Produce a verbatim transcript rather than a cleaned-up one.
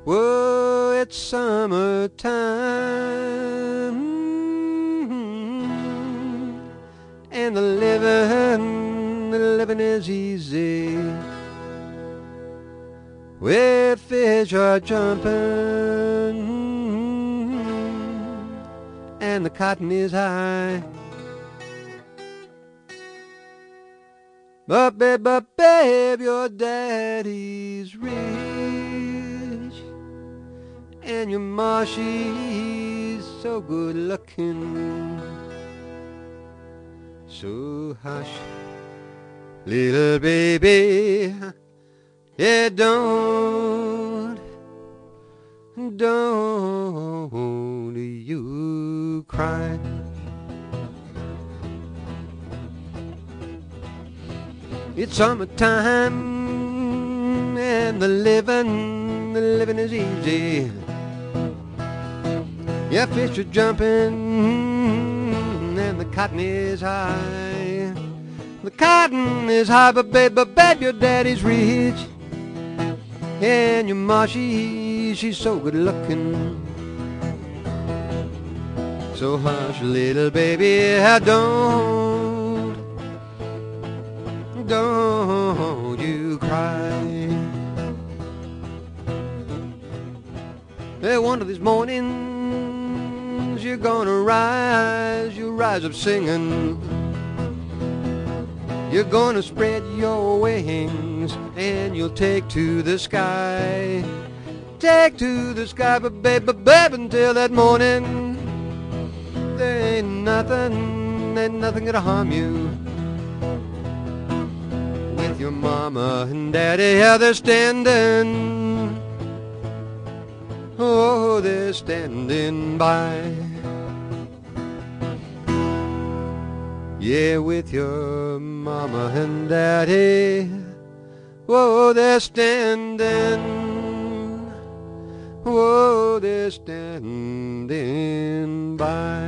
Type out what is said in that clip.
Whoa, it's summertime, and the living, the living is easy. Where fish are jumping, and the cotton is high. But babe, but babe, your daddy's rich, and your ma, she's so good looking. So hush, little baby, yeah, don't, don't you cry. It's summertime, and the living, the living is easy. Yeah, fish are jumping, and the cotton is high. The cotton is high, but babe, but babe, your daddy's rich, and your ma, she, she's so good looking. So hush, little baby, I don't, don't you cry. Hey, one of these mornings you're gonna rise, you'll rise up singing. You're gonna spread your wings and you'll take to the sky. Take to the sky, but babe, but babe, until that morning there ain't nothing, ain't nothing gonna harm you. With your mama and daddy, yeah, they're standing. Oh, they're standing by. Yeah, with your mama and daddy, whoa, they're standing. Whoa, they're standing by.